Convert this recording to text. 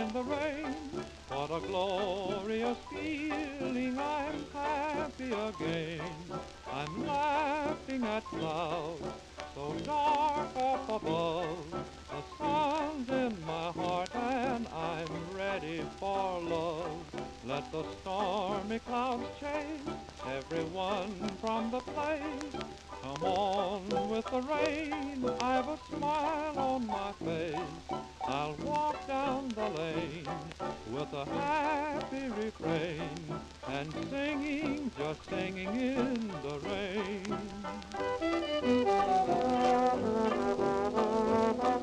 in the rain. What a glorious feeling, I'm happy again. I'm laughing at clouds so dark up above. The sun's in my heart and I'm ready for love. Let the stormy clouds chase everyone from the place. Come on with the rain, I've a smile on my face. I'll walk down the lane with a happy refrain and singing, just singing in the rain.